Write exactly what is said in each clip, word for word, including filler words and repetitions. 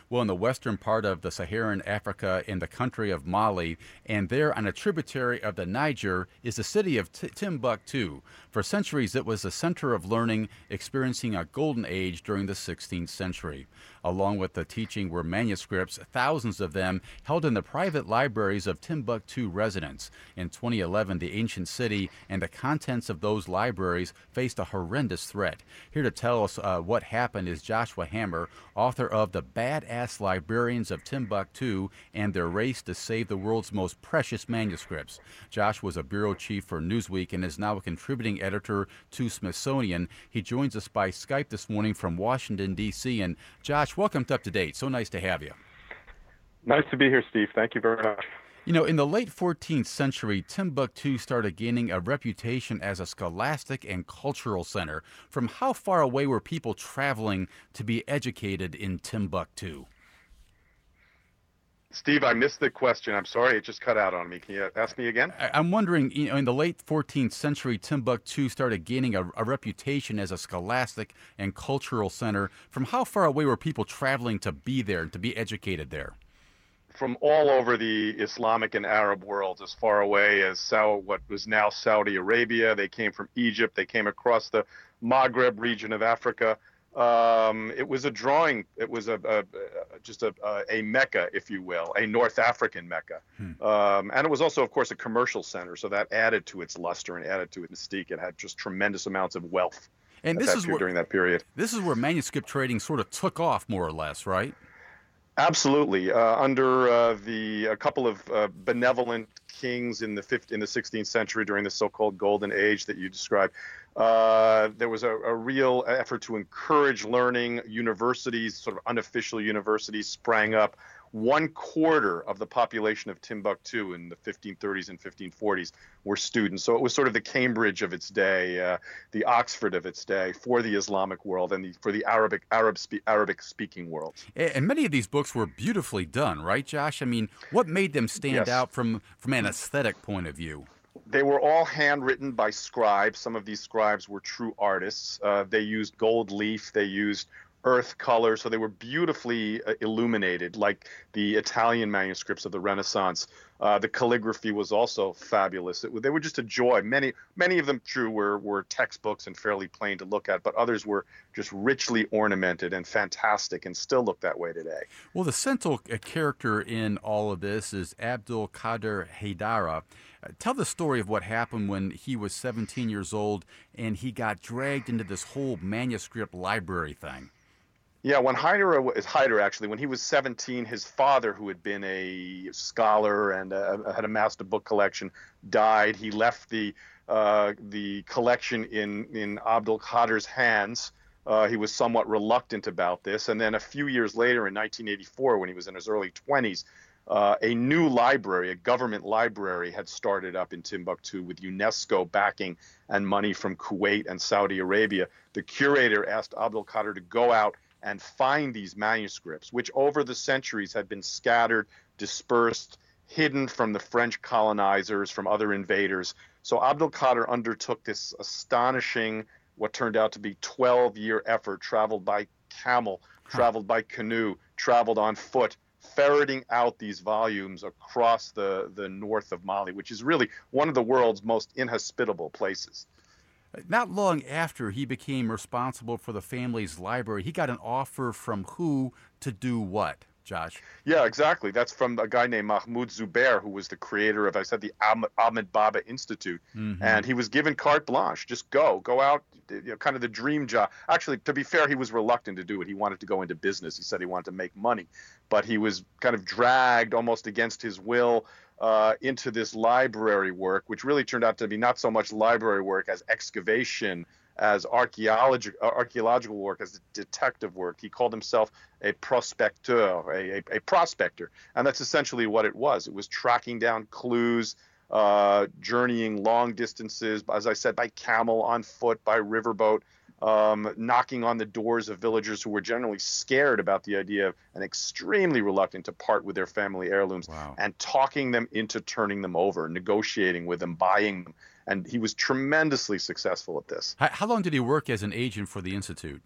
well, in the western part of the Saharan Africa in the country of Mali, and there on a tributary of the Niger is the city of T- Timbuktu. For centuries, it was a center of learning, experiencing a golden age during the sixteenth century. Along with the teaching were manuscripts, thousands of them held in the private libraries of Timbuktu residents. In twenty eleven, the ancient city and the contents of those libraries faced a horrendous threat. Here to tell us uh, what happened is Joshua Hammer, author of The Badass Librarians of Timbuktu and Their Race to Save the World's Most Precious Manuscripts. Josh was a bureau chief for Newsweek and is now a contributing editor to Smithsonian. He joins us by Skype this morning from Washington, D C. And Josh, welcome to Up to Date. So nice to have you. Nice to be here, Steve. Thank you very much. You know, in the late fourteenth century, Timbuktu started gaining a reputation as a scholastic and cultural center. From how far away were people traveling to be educated in Timbuktu? Steve, I missed the question. I'm sorry, it just cut out on me. Can you ask me again? I- I'm wondering, you know, in the late fourteenth century, Timbuktu started gaining a, a reputation as a scholastic and cultural center. From how far away were people traveling to be there, to be educated there? From all over the Islamic and Arab world, as far away as Sau- what was now Saudi Arabia. They came from Egypt. They came across the Maghreb region of Africa. Um, it was a drawing. It was a, a, a just a, a Mecca, if you will, a North African Mecca. Hmm. Um, and it was also, of course, a commercial center. So that added to its luster and added to its mystique. It had just tremendous amounts of wealth and this is where, where, during that period. This is where manuscript trading sort of took off, more or less, right? Absolutely. Uh, under uh, the a couple of uh, benevolent kings in the fifth, in the sixteenth century during the so-called Golden Age that you described, uh, there was a, a real effort to encourage learning. Universities, sort of unofficial universities, sprang up. One quarter of the population of Timbuktu in the fifteen thirties and fifteen forties were students. So it was sort of the Cambridge of its day, uh, the Oxford of its day for the Islamic world and the, for the Arabic Arab spe- Arabic speaking world. And many of these books were beautifully done, right, Josh? I mean, what made them stand yes. out from, from an aesthetic point of view? They were all handwritten by scribes. Some of these scribes were true artists. Uh, they used gold leaf. They used earth color, so they were beautifully uh, illuminated, like the Italian manuscripts of the Renaissance. Uh, the calligraphy was also fabulous. It, they were just a joy. Many, many of them, true, were were textbooks and fairly plain to look at, but others were just richly ornamented and fantastic, and still look that way today. Well, the central character in all of this is Abdul Qadir Haidara. Uh, tell the story of what happened when he was seventeen years old and he got dragged into this whole manuscript library thing. Yeah, when Hyder is Hyder actually, when he was seventeen, his father, who had been a scholar and uh, had amassed a book collection, died. He left the uh, the collection in in Abdul Qadir's hands. Uh, he was somewhat reluctant about this, and then a few years later, in nineteen eighty-four, when he was in his early twenties, uh, a new library, a government library, had started up in Timbuktu with UNESCO backing and money from Kuwait and Saudi Arabia. The curator asked Abdul Qadir to go out and find these manuscripts, which over the centuries had been scattered, dispersed, hidden from the French colonizers, from other invaders. So Abdul Qadir undertook this astonishing, what turned out to be twelve-year effort, traveled by camel, traveled by canoe, traveled on foot, ferreting out these volumes across the, the north of Mali, which is really one of the world's most inhospitable places. Not long after he became responsible for the family's library, he got an offer from who to do what, Josh? Yeah, exactly. That's from a guy named Mahmoud Zubair, who was the creator of, I said, the Ahmed Baba Institute. Mm-hmm. And he was given carte blanche. Just go, go out, you know, kind of the dream job. Actually, to be fair, he was reluctant to do it. He wanted to go into business. He said he wanted to make money. But he was kind of dragged almost against his will Uh, into this library work, which really turned out to be not so much library work as excavation, as archaeology, uh, archaeological work, as detective work. He called himself a prospecteur, a, a, a prospector, and that's essentially what it was. It was tracking down clues, uh, journeying long distances, as I said, by camel, on foot, by riverboat, um, knocking on the doors of villagers who were generally scared about the idea of and extremely reluctant to part with their family heirlooms, wow. and talking them into turning them over, negotiating with them, buying them. And he was tremendously successful at this. How, how long did he work as an agent for the Institute?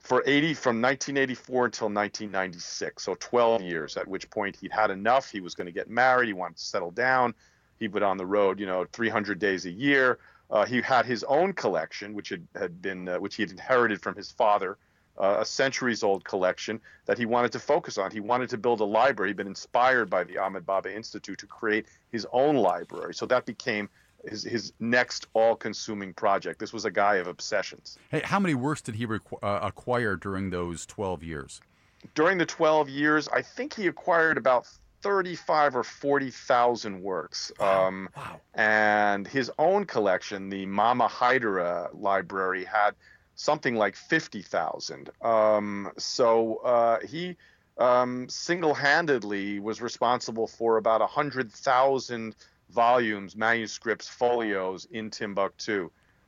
for eighty from nineteen eighty-four until nineteen ninety-six, so twelve years, at which point he'd had enough. He was going to get married. He wanted to settle down. He went on the road, you know, three hundred days a year. Uh, he had his own collection, which had, had been, uh, which he had inherited from his father, uh, a centuries-old collection that he wanted to focus on. He wanted to build a library. He'd been inspired by the Ahmed Baba Institute to create his own library. So that became his, his next all-consuming project. This was a guy of obsessions. Hey, how many works did he requ- uh, acquire during those twelve years? During the twelve years, I think he acquired about thirty-five or forty thousand works. Wow. Um, wow. And his own collection, the Mama Haidara library, had something like fifty thousand. Um, so uh, he um, single-handedly was responsible for about one hundred thousand volumes, manuscripts, folios in Timbuktu.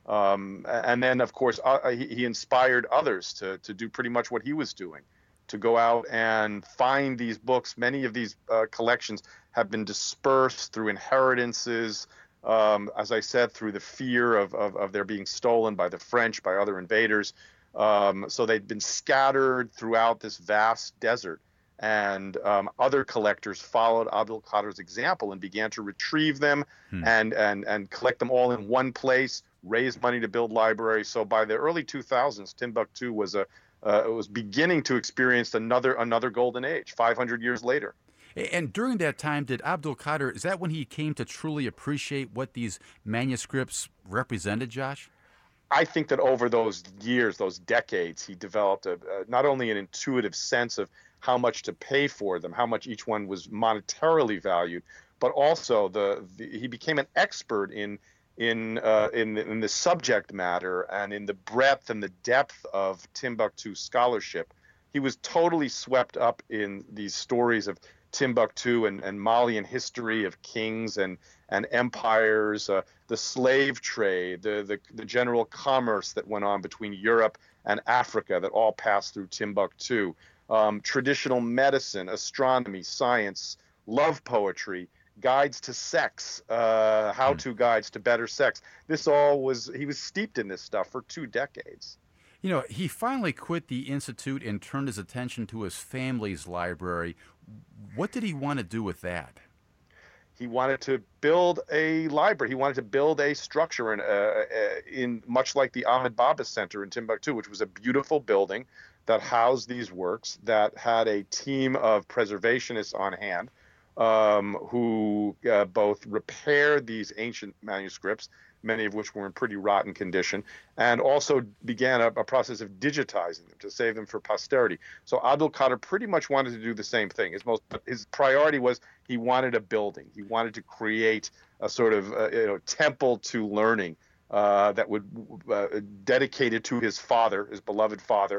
Um, and then, of course, uh, he, he inspired others to, to do pretty much what he was doing, to go out and find these books. Many of these uh, collections have been dispersed through inheritances, um, as I said, through the fear of, of, of their being stolen by the French, by other invaders. Um, so they'd been scattered throughout this vast desert. And um, other collectors followed Abdul Qadir's example and began to retrieve them hmm. and, and, and collect them all in one place, raise money to build libraries. So by the early two thousands, Timbuktu was a Uh, it was beginning to experience another another golden age, five hundred years later. And during that time, did Abdul Qadir, is that when he came to truly appreciate what these manuscripts represented, Josh? I think that over those years, those decades, he developed a, a, not only an intuitive sense of how much to pay for them, how much each one was monetarily valued, but also the, the he became an expert in in uh, in in the subject matter and in the breadth and the depth of Timbuktu scholarship. He was totally swept up in these stories of Timbuktu and, and Malian history of kings and and empires, uh, the slave trade, the, the the general commerce that went on between Europe and Africa that all passed through Timbuktu, um, traditional medicine, astronomy, science, love poetry, guides to sex, uh, how-to hmm. guides to better sex. This all was, he was steeped in this stuff for two decades. You know, he finally quit the Institute and turned his attention to his family's library. What did he want to do with that? He wanted to build a library. He wanted to build a structure in, uh, in much like the Ahmed Baba Center in Timbuktu, which was a beautiful building that housed these works, that had a team of preservationists on hand, Um, who uh, both repaired these ancient manuscripts, many of which were in pretty rotten condition, and also began a, a process of digitizing them to save them for posterity. So Abdul Qadir pretty much wanted to do the same thing. His most, his priority was he wanted a building. He wanted to create a sort of uh, you know, temple to learning uh, that would uh, dedicated to his father, his beloved father,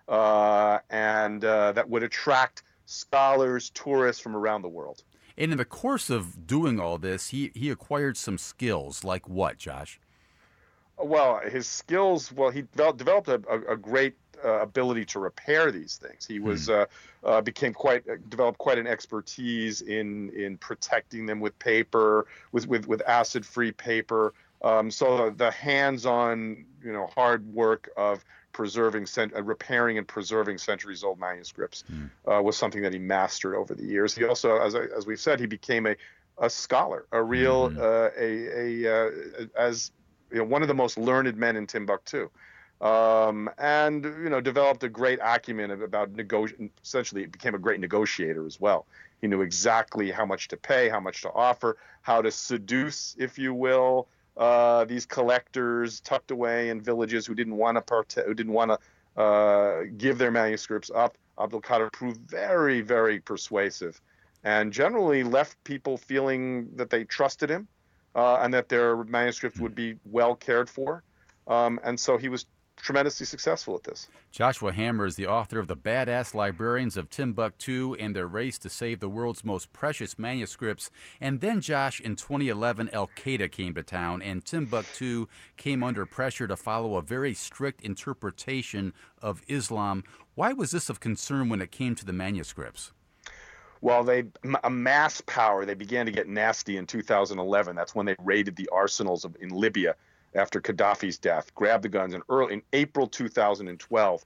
uh, and uh, that would attract scholars, tourists from around the world. And in the course of doing all this, he, he acquired some skills. Like what, Josh? Well, his skills, well, he developed, developed a, a, a great uh, ability to repair these things. He was hmm. uh, uh, became quite, uh, developed quite an expertise in in protecting them with paper, with, with, with acid-free paper. Um, so the hands-on, you know, hard work of preserving, cent- uh, repairing and preserving centuries-old manuscripts mm. uh, was something that he mastered over the years. He also, as I, as we've said, he became a, a scholar, a real, mm. uh, a, a uh, as you know, one of the most learned men in Timbuktu, um, and you know, developed a great acumen about negotiating. Essentially, became a great negotiator as well. He knew exactly how much to pay, how much to offer, how to seduce, if you will, Uh, these collectors tucked away in villages who didn't want to part- who didn't want to uh, give their manuscripts up. Abdul Qadir proved very, very persuasive, and generally left people feeling that they trusted him uh, and that their manuscripts would be well cared for. Um, and so he was tremendously successful at this. Joshua Hammer is the author of The Badass Librarians of Timbuktu and Their Race to Save the World's Most Precious Manuscripts. And then, Josh, in twenty eleven, Al-Qaeda came to town, and Timbuktu came under pressure to follow a very strict interpretation of Islam. Why was this of concern when it came to the manuscripts? Well, they a mass power. They began to get nasty in two thousand eleven. That's when they raided the arsenals of, in Libya after Gaddafi's death, grabbed the guns, and early in April two thousand twelve,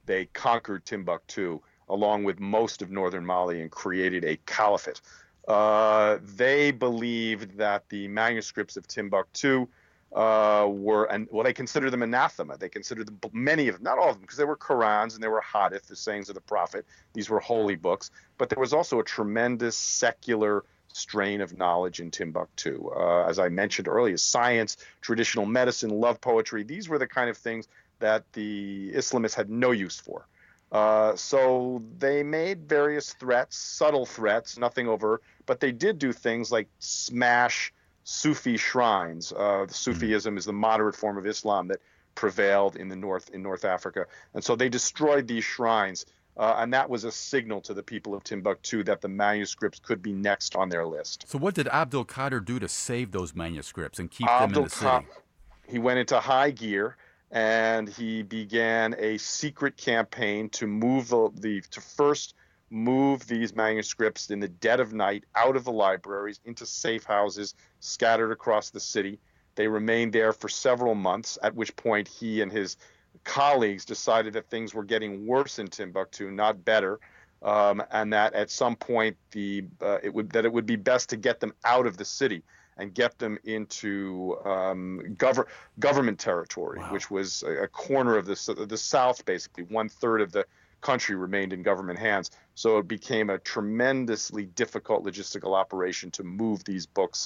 they conquered Timbuktu along with most of northern Mali and created a caliphate. Uh, they believed that the manuscripts of Timbuktu uh, were, and well, they considered them anathema. They considered them, many of them, not all of them, because they were Qurans and they were Hadith, the sayings of the Prophet. These were holy books, but there was also a tremendous secular strain of knowledge in Timbuktu. Uh, as I mentioned earlier, science, traditional medicine, love poetry, these were the kind of things that the Islamists had no use for. Uh, so they made various threats, subtle threats, nothing overt, but they did do things like smash Sufi shrines. Uh, Sufism is the moderate form of Islam that prevailed in the north in North Africa, and so they destroyed these shrines, uh, and that was a signal to the people of Timbuktu that the manuscripts could be next on their list. So what did Abdul Qadir do to save those manuscripts and keep them in the city? He went into high gear, and he began a secret campaign to move the, the to first move these manuscripts in the dead of night out of the libraries into safe houses scattered across the city. They remained there for several months, at which point he and his colleagues decided that things were getting worse in Timbuktu, not better, um, and that at some point the uh, it would that it would be best to get them out of the city and get them into um, gov- government territory, wow. which was a, a corner of the, the South, basically. One third of the country remained in government hands. So it became a tremendously difficult logistical operation to move these books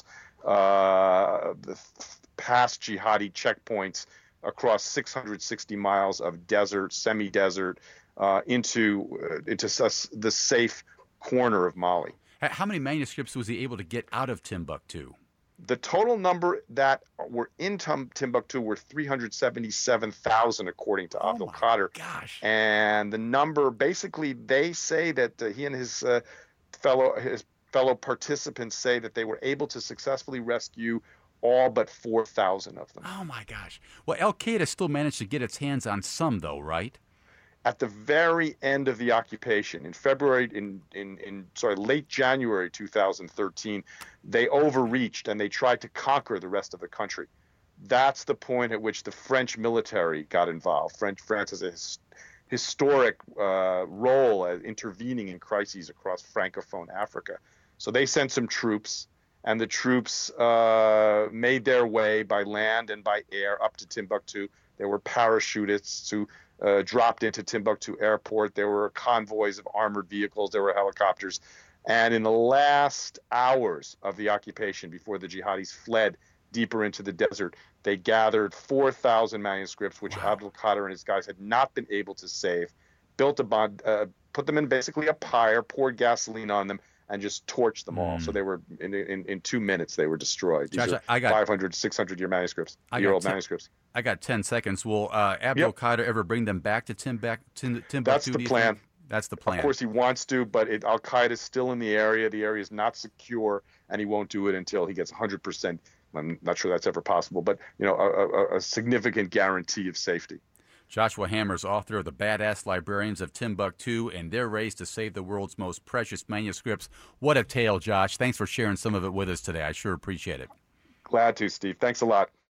uh, the past jihadi checkpoints across six hundred sixty miles of desert, semi-desert, uh, into, uh, into the safe corner of Mali. How many manuscripts was he able to get out of Timbuktu? The total number that were in Timbuktu were three hundred seventy-seven thousand, according to oh Abdul Qadir. Gosh. And the number, basically, they say that uh, he and his uh, fellow his fellow participants say that they were able to successfully rescue all but four thousand of them. Oh my gosh. Well, Al Qaeda still managed to get its hands on some, though, right? At the very end of the occupation, in February, in, in, in sorry, late January two thousand thirteen, they overreached and they tried to conquer the rest of the country. That's the point at which the French military got involved. French France has a his, historic uh, role at intervening in crises across Francophone Africa. So they sent some troops, and the troops uh, made their way by land and by air up to Timbuktu. There were parachutists who Uh, dropped into Timbuktu airport. There were convoys of armored vehicles. There were helicopters. And in the last hours of the occupation, before the jihadis fled deeper into the desert, they gathered four thousand manuscripts, which wow. Abdul Qadir and his guys had not been able to save, built a bond, uh, put them in basically a pyre, poured gasoline on them, and just torched them mm. all. So they were, in, in, in two minutes, they were destroyed. These Josh, are I got, five hundred, six hundred year manuscripts, year-old ten, manuscripts. I got ten seconds. Will uh, Abdul yep. Qadir ever bring them back to Timbuktu? Timbuktu That's the plan. Think? That's the plan. Of course he wants to, but it, Al Qaeda is still in the area. The area is not secure, and he won't do it until he gets one hundred percent. I'm not sure that's ever possible, but you know, a, a, a significant guarantee of safety. Joshua Hammers, author of The Badass Librarians of Timbuktu and Their Race to Save the World's Most Precious Manuscripts. What a tale, Josh. Thanks for sharing some of it with us today. I sure appreciate it. Glad to, Steve. Thanks a lot.